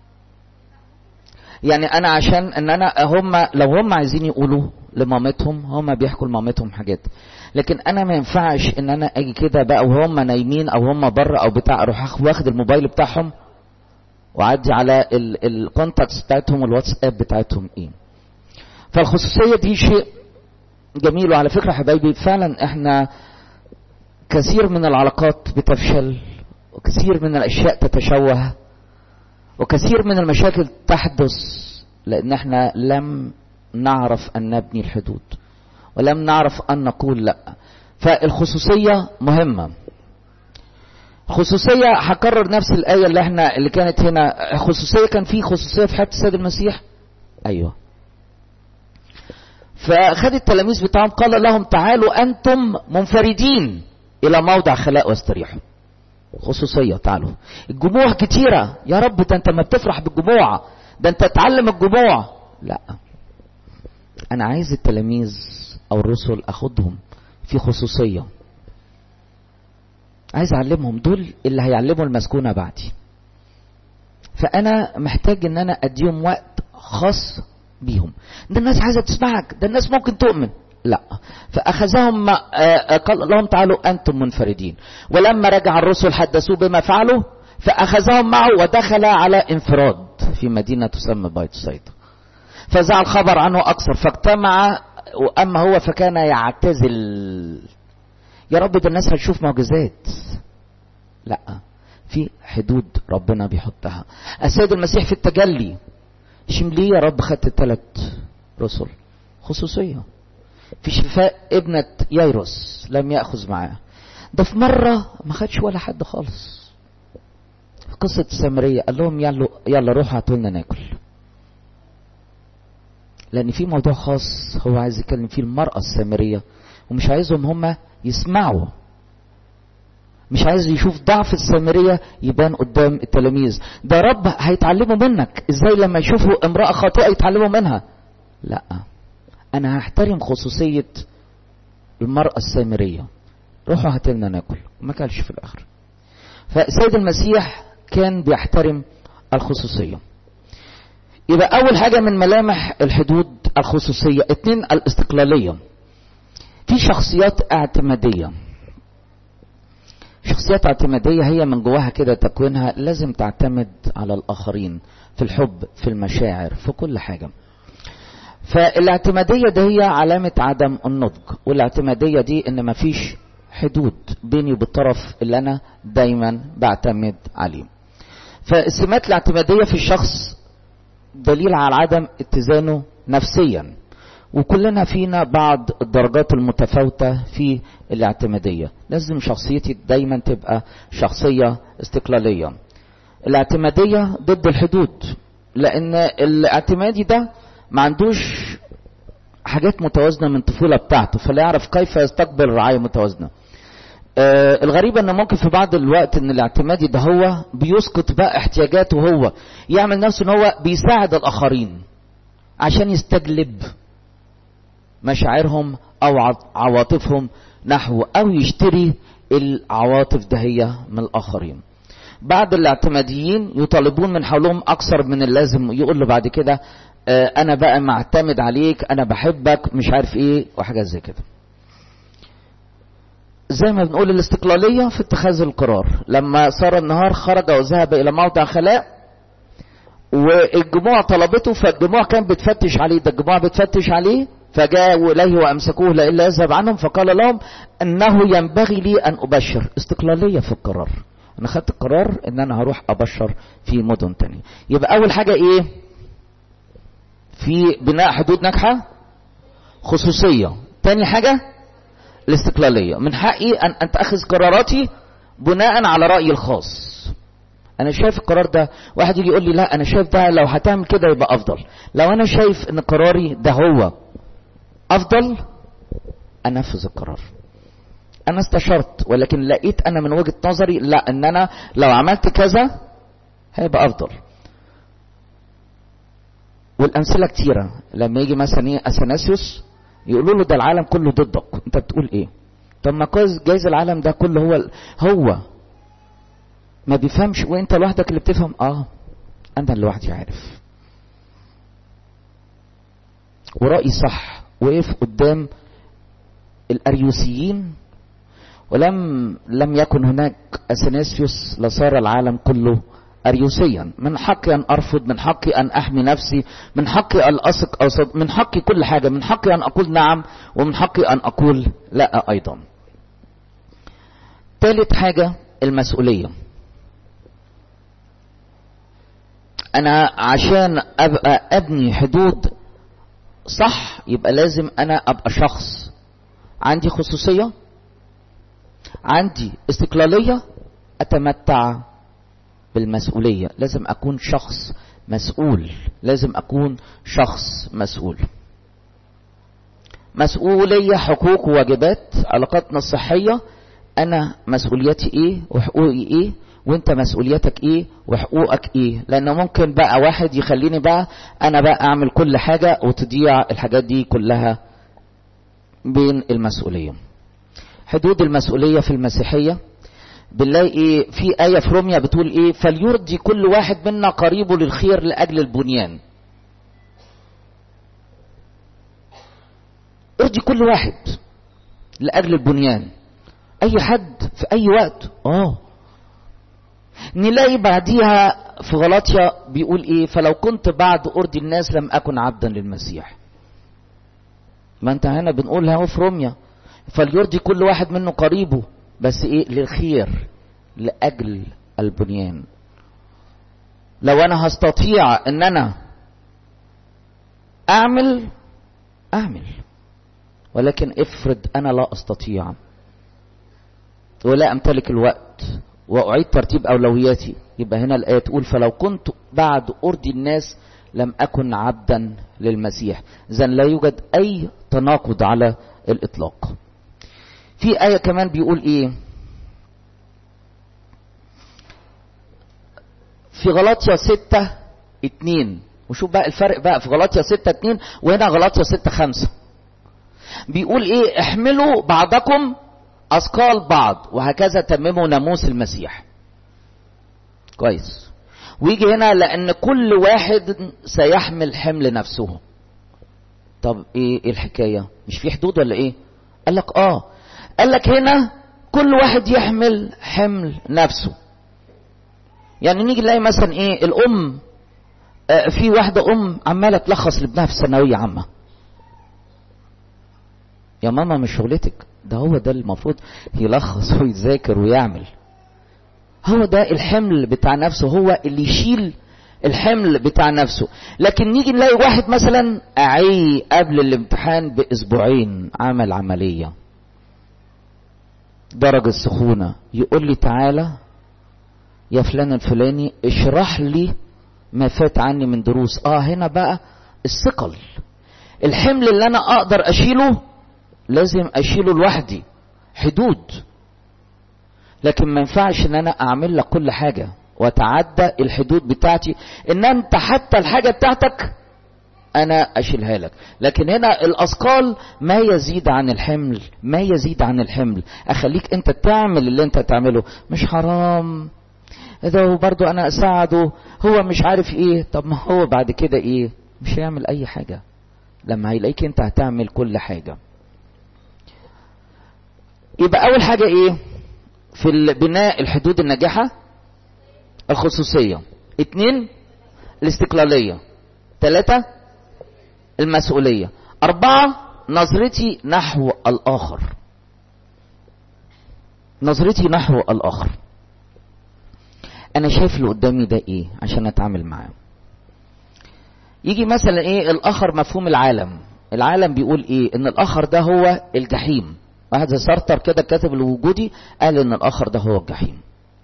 يعني أنا عشان إن أنا لو هم عايزين يقولوا لمامتهم، هم بيحكوا لمامتهم حاجات، لكن أنا ما ينفعش إن أنا أجي كده بقى وهم نايمين أو هم بره أو بتاع، أروح واخد الموبايل بتاعهم وأعدي على الكونتاكتس بتاعتهم والواتساب بتاعتهم إيه. فالخصوصية دي شيء جميل. وعلى فكرة حبايبي، فعلا احنا كثير من العلاقات بتفشل، وكثير من الاشياء تتشوه، وكثير من المشاكل تحدث لان احنا لم نعرف ان نبني الحدود، ولم نعرف ان نقول لا. فالخصوصية مهمة. خصوصية، هكرر نفس الآية اللي كانت هنا. خصوصية، كان في خصوصية في حياة السيد المسيح. ايوه. فأخذ التلاميذ بتاعهم قال لهم تعالوا أنتم منفردين إلى موضع خلاء واستريحوا. خصوصية، تعالوا. الجموع كتيرة، يا رب ده أنت ما بتفرح بالجموع، ده أنت تعلم الجموع. لا، أنا عايز التلاميذ أو الرسل أخدهم في خصوصية. عايز أعلمهم، دول اللي هيعلموا المسكونة بعدي. فأنا محتاج إن أنا أديهم وقت خاص بيهم. ده الناس عايزة تسمعك، ده الناس ممكن تؤمن. لا، فأخذهم قال لهم تعالوا أنتم منفردين. ولما رجع الرسل حدثوه بما فعلوا، فأخذهم معه ودخل على انفراد في مدينة تسمى بيت صيدا. فزع الخبر عنه أكثر فاجتمع، وأما هو فكان يعتزل. يا رب ده الناس هتشوف معجزات. لا، في حدود ربنا بيحطها. السيد المسيح في التجلي، ليه يا رب خدت 3 رسل؟ خصوصية. في شفاء ابنة يايروس لم يأخذ معاه. ده في مرة ما خدش ولا حد خالص. في قصة السامرية قال لهم يلا روحوا هاتوا لنا ناكل. لأن في موضوع خاص هو عايز يتكلم فيه المرأة السامرية، ومش عايزهم هم يسمعوا. مش عايز يشوف ضعف السامرية يبان قدام التلاميذ. ده رب هيتعلموا منك ازاي لما يشوفوا امرأة خاطئة يتعلموا منها. لا، انا هحترم خصوصية المرأة السامرية. روحوا هاتلنا ناكل، ما كلش في الاخر. فالسيد المسيح كان بيحترم الخصوصية. يبقى اول حاجة من ملامح الحدود الخصوصية. 2 الاستقلالية. في شخصيات اعتمادية. شخصيات اعتمادية هي من جواها كده تكوينها لازم تعتمد على الآخرين في الحب، في المشاعر، في كل حاجة. فالاعتمادية ده هي علامة عدم النضج. والاعتمادية دي ان مفيش حدود بيني وبالطرف اللي انا دايما بعتمد عليه. فالسمات الاعتمادية في الشخص دليل على عدم اتزانه نفسيا. وكلنا فينا بعض الدرجات المتفاوتة في الاعتمادية. لازم شخصيتي دايما تبقى شخصية استقلالية. الاعتمادية ضد الحدود، لان الاعتمادي ده ما عندوش حاجات متوازنة من الطفولة بتاعته، فلا يعرف كيف يستقبل رعاية متوازنة. الغريبة ان ممكن في بعض الوقت ان الاعتمادي ده هو بيسقط بقى احتياجاته، هو يعمل نفسه ان هو بيساعد الاخرين عشان يستجلب مشاعرهم او عواطفهم نحوه، او يشتري العواطف دهية من الاخرين. بعض الاعتماديين يطالبون من حولهم اكثر من اللازم، يقول له بعد كده انا بقى معتمد عليك، انا بحبك، مش عارف ايه وحاجات زي كده. زي ما بنقول الاستقلالية في اتخاذ القرار. لما صار النهار خرج وذهب الى موضع خلاء، والجموع طلبته، فالجموع كان بتفتش عليه، ده الجموع بتفتش عليه، فجاءوا اليه وامسكوه لئلا يذهب عنهم، فقال لهم انه ينبغي لي ان ابشر. استقلالية في القرار. انا خدت القرار ان انا هروح ابشر في مدن تانية. يبقى اول حاجة ايه؟ في بناء حدود ناجحة خصوصية. تاني حاجة الاستقلالية، من حقي ان اتخذ قراراتي بناء على رأيي الخاص. انا شايف القرار ده، واحد يجي يقول لي لا انا شايف ده لو هتعمل كده يبقى افضل، لو انا شايف ان قراري ده هو افضل انفذ القرار. انا استشرت ولكن لقيت انا من وجهة نظري لا، ان انا لو عملت كذا هيبقى افضل. والامثله كتيره، لما يجي مثلا ايه اثناسيوس يقولوا له ده العالم كله ضدك، انت بتقول ايه؟ طب ما جايز العالم ده كله هو ما بيفهمش وانت لوحدك اللي بتفهم. انا لوحدي عارف ورأيي صح. وقف قدام الاريوسيين ولم يكن هناك اثناسيوس لصار العالم كله اريوسيا. من حقي ان ارفض، من حقي ان احمي نفسي، من حقي ان اثق او صد، من حقي كل حاجه، من حقي ان اقول نعم ومن حقي ان اقول لا ايضا. ثالث حاجه المسؤوليه. انا عشان ابقى ابني حدود صح يبقى لازم انا ابقى شخص عندي خصوصيه، عندي استقلاليه، اتمتع بالمسؤوليه. لازم اكون شخص مسؤول، لازم اكون شخص مسؤول. مسؤوليه، حقوق وواجبات، علاقاتنا الصحيه. انا مسؤوليتي ايه وحقوقي ايه، وانت مسؤوليتك ايه وحقوقك ايه. لان ممكن بقى واحد يخليني بقى انا بقى اعمل كل حاجة وتضيع الحاجات دي كلها بين المسؤولية. حدود المسؤولية في المسيحية بنلاقي في آية في روميا بتقول ايه؟ فليرضي كل واحد منا قريبه للخير لأجل البنيان. ارضي كل واحد لأجل البنيان. اي حد في اي وقت. نلاقي بعديها في غلاطيا بيقول ايه؟ فلو كنت بعد ارضي الناس لم اكن عبدا للمسيح. ما انت هنا بنقولها اهو في روميا، فليرضي كل واحد منه قريبه، بس ايه؟ للخير لاجل البنيان. لو انا هستطيع ان انا اعمل، ولكن افرض انا لا استطيع ولا امتلك الوقت واعيد ترتيب اولوياتي، يبقى هنا الايه تقول فلو كنت بعد ارضي الناس لم اكن عبدا للمسيح. اذا لا يوجد اي تناقض على الاطلاق. في ايه كمان بيقول ايه في غلاطيا 6:2، وشوف بقى الفرق بقى في غلاطيا 6:2 وهنا غلاطيا 6:5. بيقول ايه؟ احملوا بعضكم اثقال بعض وهكذا تمموا ناموس المسيح. كويس. ويجي هنا لان كل واحد سيحمل حمل نفسه. طب ايه الحكايه؟ مش في حدود ولا ايه؟ قال لك قال لك هنا كل واحد يحمل حمل نفسه. يعني نيجي نلاقي مثلا ايه الام، في واحده عماله تلخص لابنها في الثانويه عامه. يا ماما مش شغلتك، ده هو ده المفروض يلخص ويذاكر ويعمل. هو ده الحمل بتاع نفسه، هو اللي يشيل الحمل بتاع نفسه. لكن نيجي نلاقي واحد مثلا قبل الامتحان باسبوعين عمل عملية درجة السخونة، يقول لي تعالى يا فلان الفلاني اشرح لي ما فات عني من دروس. هنا بقى الثقل، الحمل اللي انا اقدر اشيله لازم اشيله لوحدي. حدود. لكن ما ينفعش ان انا اعمل لك كل حاجة واتعدى الحدود بتاعتي، ان انت حتى الحاجة بتاعتك انا اشيلها لك. لكن هنا الاثقال ما يزيد عن الحمل، اخليك انت تعمل اللي انت تعمله. مش حرام ده برضو انا اساعده، هو مش عارف ايه. طب ما هو بعد كده ايه؟ مش هيعمل اي حاجة لما هيلاقيك انت هتعمل كل حاجة. يبقى اول حاجة ايه في بناء الحدود الناجحة؟ الخصوصية. 2 الاستقلالية. 3 المسؤولية. 4 نظرتي نحو الآخر. أنا شايف اللي قدامي ده إيه عشان أتعامل معاه. يجي مثلا ايه الاخر، مفهوم العالم بيقول ايه؟ ان الاخر ده هو الجحيم. واحد زي سارتر كده الكاتب الوجودي قال ان الاخر ده هو الجحيم.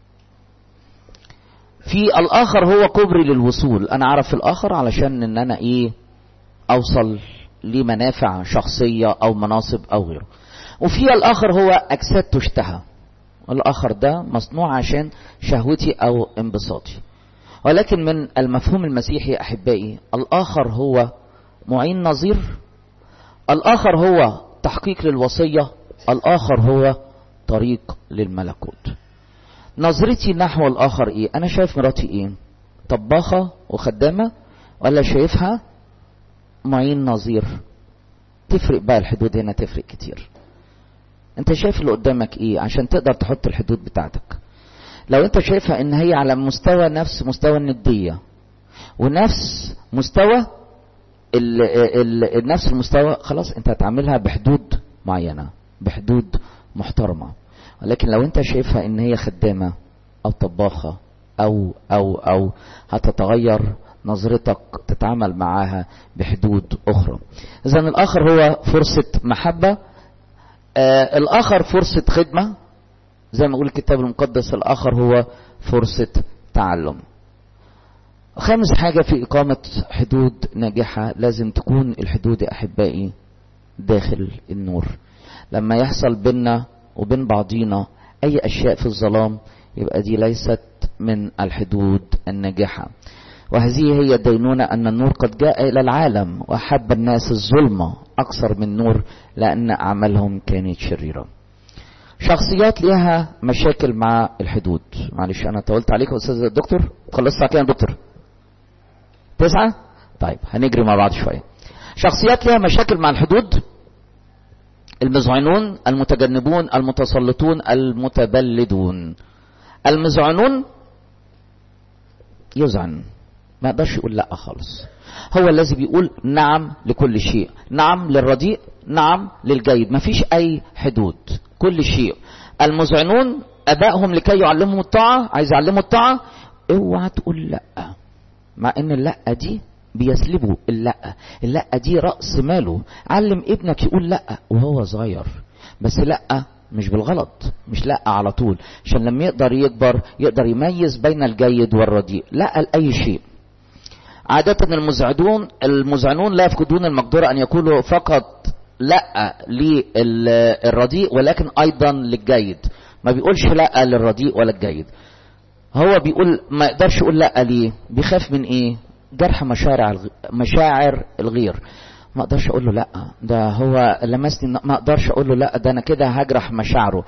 في الاخر هو كوبري للوصول، انا اعرف الاخر علشان ان انا ايه اوصل لمنافع شخصية او مناصب او غيره. وفي الاخر هو اجساد تشتهى، الاخر ده مصنوع عشان شهوتي او انبساطي. ولكن من المفهوم المسيحي احبائي، الاخر هو معين نظير، الاخر هو تحقيق للوصية، الاخر هو طريق للملكوت. نظرتي نحو الاخر ايه؟ انا شايف مراتي ايه؟ طباخة وخدامة، ولا شايفها معين نظير؟ تفرق بقى الحدود هنا، تفرق كتير. انت شايف اللي قدامك ايه عشان تقدر تحط الحدود بتاعتك. لو انت شايفها ان هي على مستوى نفس مستوى الندية ونفس مستوى نفس المستوى، خلاص انت هتعملها بحدود معينة، بحدود محترمة. ولكن لو انت شايفها ان هي خدامة او طباخة او هتتغير نظرتك، تتعامل معاها بحدود اخرى. اذا الاخر هو فرصة محبة، الاخر فرصة خدمة، زي ما يقول الكتاب المقدس الاخر هو فرصة تعلم. خامس حاجة في اقامة حدود ناجحة، لازم تكون الحدود يا احبائي داخل النور. لما يحصل بيننا وبين بعضينا اي اشياء في الظلام، يبقى دي ليست من الحدود الناجحة. وهذه هي الدينونة، أن النور قد جاء إلى العالم وأحب الناس الظلمة أكثر من النور لأن أعمالهم كانت شريرة. شخصيات لها مشاكل مع الحدود. معلش أنا طولت عليكم أستاذ الدكتور، خلصت على كده يا دكتور؟ 9؟ طيب هنجري مع بعض شوية. شخصيات لها مشاكل مع الحدود: المذعنون، المتجنبون، المتسلطون، المتبلدون. المذعنون يذعن، ما يقدرش يقول لا خالص، هو الذي بيقول نعم لكل شيء، نعم للرديء، نعم للجيد، ما فيش اي حدود، كل شيء. المذعنون ابائهم لكي يعلمهم الطاعة، عايز يعلموا الطاعة، اوعى تقول لا، مع ان اللا دي بيسلبوا اللا دي رأس ماله. علم ابنك يقول لا وهو صغير، بس لا مش بالغلط، مش لا على طول، عشان لما يقدر يكبر يقدر يميز بين الجيد والرديء. لا لأي شيء. عادة المذعنون لا يفقدون المقدرة أن يقولوا فقط لا للرديء ولكن أيضا للجيد، ما بيقولش لا للرديء ولا الجيد. هو بيقول ما يقدرش يقول لا ليه؟ بيخاف من ايه؟ جرح مشاعر الغير. ما اقدرش اقول له لا، ده هو لمسني، ما اقدرش اقول له لا، ده انا كده هجرح مشاعره.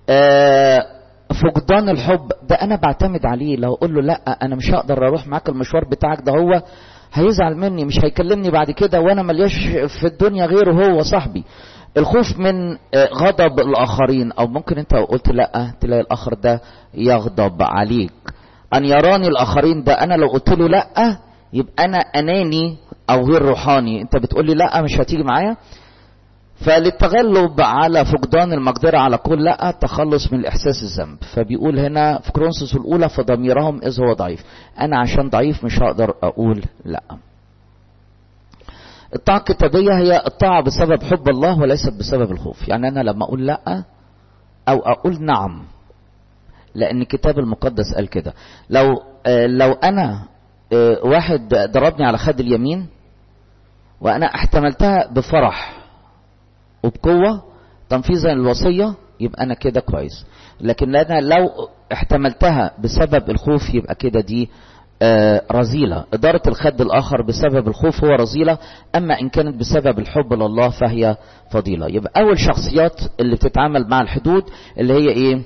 فقدان الحب ده انا بعتمد عليه، لو اقول له لا انا مش هقدر اروح معاك المشوار بتاعك، ده هو هيزعل مني، مش هيكلمني بعد كده، وانا ملياش في الدنيا غيره هو صاحبي. الخوف من غضب الاخرين، او ممكن انت لو قلت لا تلاقي الاخر ده يغضب عليك. ان يراني الاخرين، ده انا لو قلت له لا يبقى انا اناني او غير روحاني، انت بتقول لي لا مش هتيجي معايا. فللتغلب على فقدان المقدرة على قول لا، التخلص من الاحساس الذنب. فبيقول هنا في كورنثوس الاولى: فضميرهم اذ هو ضعيف. انا عشان ضعيف مش هقدر اقول لا. الطاعة الكتابية هي الطاعة بسبب حب الله وليست بسبب الخوف. يعني انا لما اقول لا او اقول نعم لان الكتاب المقدس قال كده. لو انا واحد ضربني على خد اليمين وانا احتملتها بفرح وبقوة تنفيذا للوصية، يبقى انا كده كويس. لكن انا لو احتملتها بسبب الخوف يبقى كده دي رذيلة. إدارة الخد الآخر بسبب الخوف هو رذيلة، أما إن كانت بسبب الحب لله فهي فضيلة. يبقى أول شخصيات اللي بتتعامل مع الحدود اللي هي إيه؟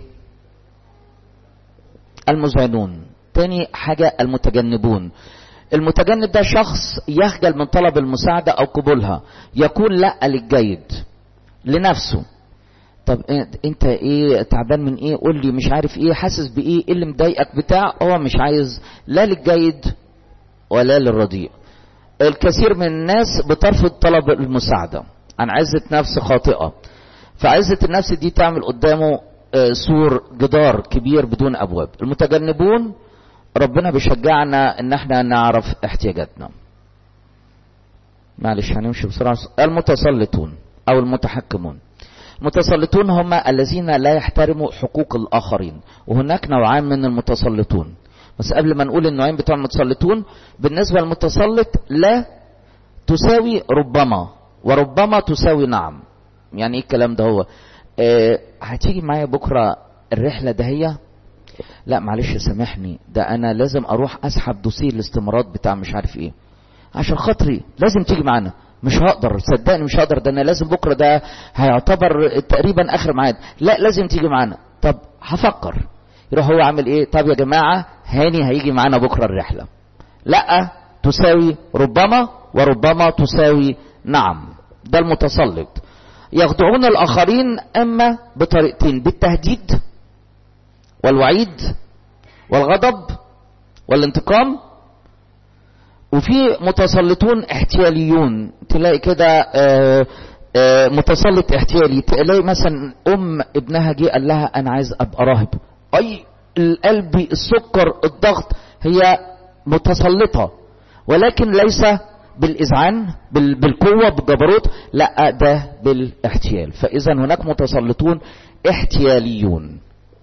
المذعنون. تاني حاجة المتجنبون. المتجنب ده شخص يخجل من طلب المساعدة أو قبولها، يقول لا للجيد لنفسه. طب انت ايه تعبان من ايه؟ قول لي مش عارف ايه، حاسس بايه، اللي مضايقك بتاع. هو مش عايز لا للجيد ولا للرديء. الكثير من الناس بترفض طلب المساعدة عن عزة نفس خاطئة، فعزة النفس دي تعمل قدامه سور جدار كبير بدون ابواب. المتجنبون ربنا بيشجعنا ان احنا نعرف احتياجاتنا. معلش هنمشي بسرعة. المتسلطون أو المتحكمون. المتسلطون هم الذين لا يحترموا حقوق الآخرين، وهناك نوعان من المتسلطون. بس قبل ما نقول النوعين بتوع المتسلطون، بالنسبة للمتسلط لا تساوي ربما، وربما تساوي نعم. يعني ايه الكلام ده؟ هو هتيجي معايا بكرة الرحلة ده؟ هي لا معلش سامحني، ده انا لازم اروح اسحب دوسير الاستمارات بتاع مش عارف ايه عشان خاطري، لازم تيجي معانا. مش هقدر، صدقني مش هقدر، ده انا لازم بكرة، ده هيعتبر تقريبا اخر ميعاد. لا لازم تيجي معانا. طب هفكر. يروح هو عامل ايه؟ طب يا جماعة هاني هيجي معانا بكرة الرحلة. لا تساوي ربما، وربما تساوي نعم. ده المتسلط. يخدعون الآخرين اما بطريقتين: بالتهديد والوعيد والغضب والانتقام. وفي متسلطون احتياليون، تلاقي كده متسلط احتيالي، تلاقي مثلا ابنها جه قال لها انا عايز ابقى راهب، اي القلب السكر الضغط، هي متسلطة، ولكن ليس بالإذعان بالقوة بالجبروت، لا ده بالاحتيال. فإذا هناك متسلطون احتياليون.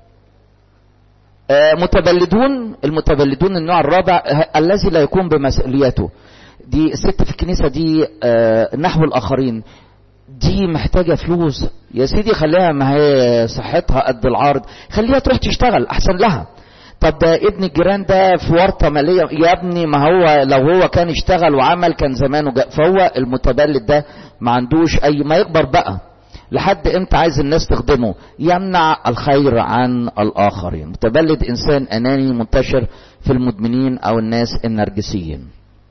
متبلدون. المتبلدون النوع الرابع الذي لا يقوم بمسؤوليته. دي الست في الكنيسة دي نحو الآخرين، دي محتاجة فلوس يا سيدي، خليها، ما هي صحتها قد العرض، خليها تروح تشتغل أحسن لها. طب ده ابن الجيران ده في ورطة مالية، يا ابني ما هو لو هو كان اشتغل وعمل كان زمانه جاء. فهو المتبلد ده ما عندوش أي، ما يكبر بقى لحد امتى عايز الناس تخدمه، يمنع الخير عن الآخرين. متبلد إنسان أناني منتشر في المدمنين أو الناس النرجسيين.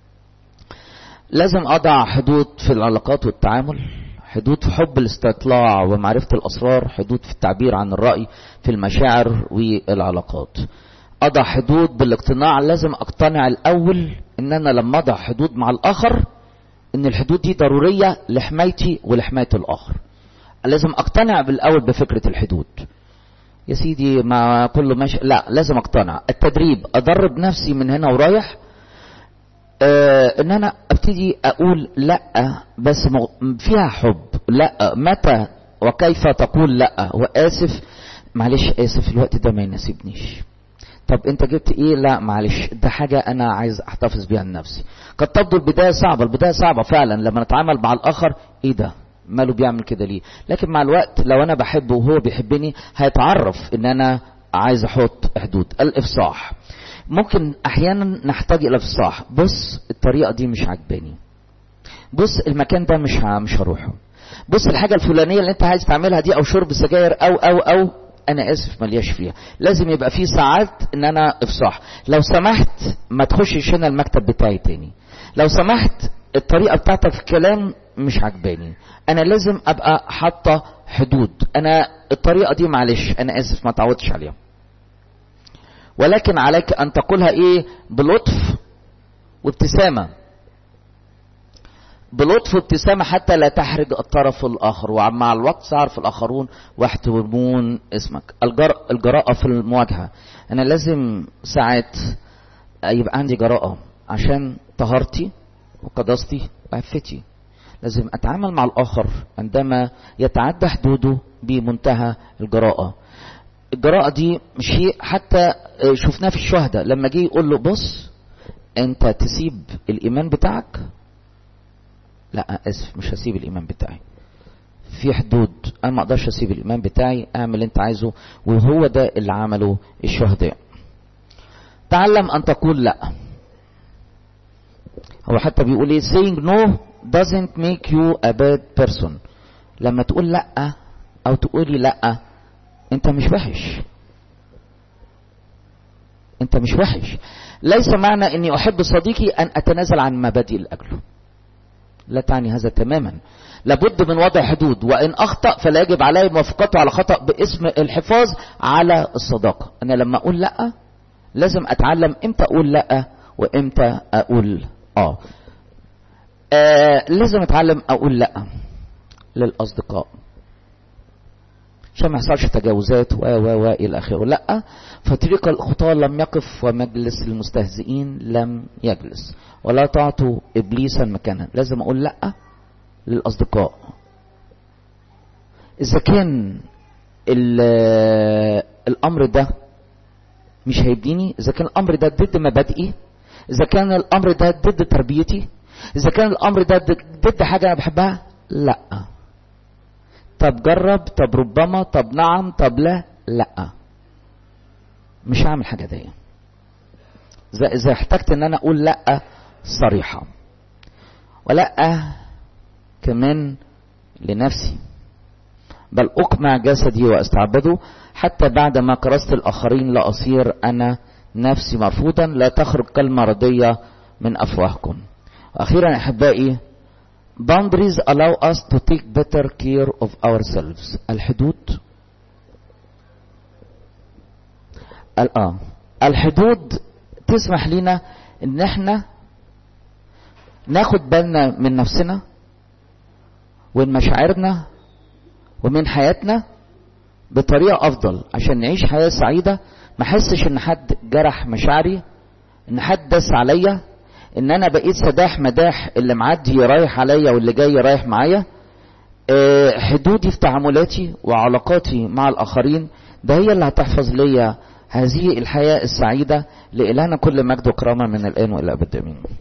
لازم أضع حدود في العلاقات والتعامل، حدود في حب الاستطلاع ومعرفة الأسرار، حدود في التعبير عن الرأي، في المشاعر والعلاقات. أضع حدود بالاقتناع. لازم أقتنع الأول إن أنا لما أضع حدود مع الآخر إن الحدود دي ضرورية لحمايتي ولحماية الآخر. لازم أقتنع بالأول بفكرة الحدود. يا سيدي ما كله ماشي، لا لازم أقتنع. التدريب، أدرب نفسي من هنا ورايح ان انا ابتدي اقول لا بس فيها حب. لا متى وكيف تقول لا، واسف معلش اسف الوقت ده ما يناسبنيش. طب انت جبت ايه؟ لا معلش ده حاجة انا عايز احتفظ بيها لنفسي. قد تبدو البداية صعبة، البداية صعبة فعلا لما نتعامل مع الاخر، ايه ده ماله بيعمل كده ليه؟ لكن مع الوقت لو انا بحبه وهو بيحبني هيتعرف ان انا عايز احط حدود. الافصاح، ممكن احيانا نحتاج الى افصاح. بص الطريقه دي مش عجباني، بص المكان ده مش هروحه، بص الحاجه الفلانيه اللي انت عايز تعملها دي، او شرب سجاير او انا اسف ملياش فيها. لازم يبقى في ساعات ان انا افصاح. لو سمحت ما تخشش هنا المكتب بتاعي تاني، لو سمحت الطريقه بتاعتك في الكلام مش عجباني، انا لازم ابقى حاطه حدود. انا الطريقه دي معلش انا اسف ما تعودش عليها، ولكن عليك ان تقولها ايه؟ بلطف وابتسامة، بلطف وابتسامة حتى لا تحرج الطرف الاخر. ومع الوقت سيعرف الاخرون ويحترمون اسمك. الجراءة في المواجهة، انا لازم ساعات يبقى عندي جراءة عشان طهارتي وقداستي وعفتي. لازم اتعامل مع الاخر عندما يتعدى حدوده بمنتهى الجراءة. الجراءة دي شيء حتى شفناه في الشهداء، لما جه يقول له بص انت تسيب الايمان بتاعك، لا اسف مش هسيب الايمان بتاعي، في حدود، انا ما اقدرش اسيب الايمان بتاعي، اعمل اللي انت عايزه. وهو ده اللي عمله الشهداء. تعلم ان تقول لا. هو حتى بيقول ايه؟ saying no doesn't make you a bad person. لما تقول لا او تقولي لا انت مش وحش، انت مش وحش. ليس معنى اني احب صديقي ان اتنازل عن مبادئي لاجله، لا تعني هذا تماما. لابد من وضع حدود، وان اخطأ فلا يجب علي موافقته على خطأ باسم الحفاظ على الصداقة. انا لما اقول لا لازم اتعلم امتى اقول لا وامتى اقول لازم اتعلم اقول لا للاصدقاء، عشان ما يحصلش تجاوزات و الى اخره. لا، فطريق الخطاة لم يقف، ومجلس المستهزئين لم يجلس. ولا تعطوا ابليسا مكانا. لازم اقول لا للاصدقاء. اذا كان الامر ده مش هيديني، اذا كان الامر ده ضد مبادئي، اذا كان الامر ده ضد تربيتي، اذا كان الامر ده ضد حاجه انا بحبها، لا. طب جرب، طب ربما، طب نعم، طب لا، مش هعمل حاجه دي. اذا احتجت ان انا اقول لا صريحه، ولا كمان لنفسي، بل اقمع جسدي واستعبده، حتى بعد ما كرست الاخرين لا اصير انا نفسي مرفوضا. لا تخرج كلمه رديه من افواهكم. اخيرا احبائي، boundaries allow us to take better care of ourselves. الحدود تسمح لنا ان احنا ناخد بالنا من نفسنا ومن مشاعرنا ومن حياتنا بطريقة افضل، عشان نعيش حياة سعيدة. ما احسش ان حد جرح مشاعري، ان حد داس عليا، ان انا بقيت سداح مداح، اللي معدي رايح عليا واللي جاي رايح معايا. حدودي في تعاملاتي وعلاقاتي مع الاخرين، ده هي اللي هتحفظ ليا هذه الحياة السعيدة. لإلهنا كل مجد وكرامة من الآن وإلى أبد آمين.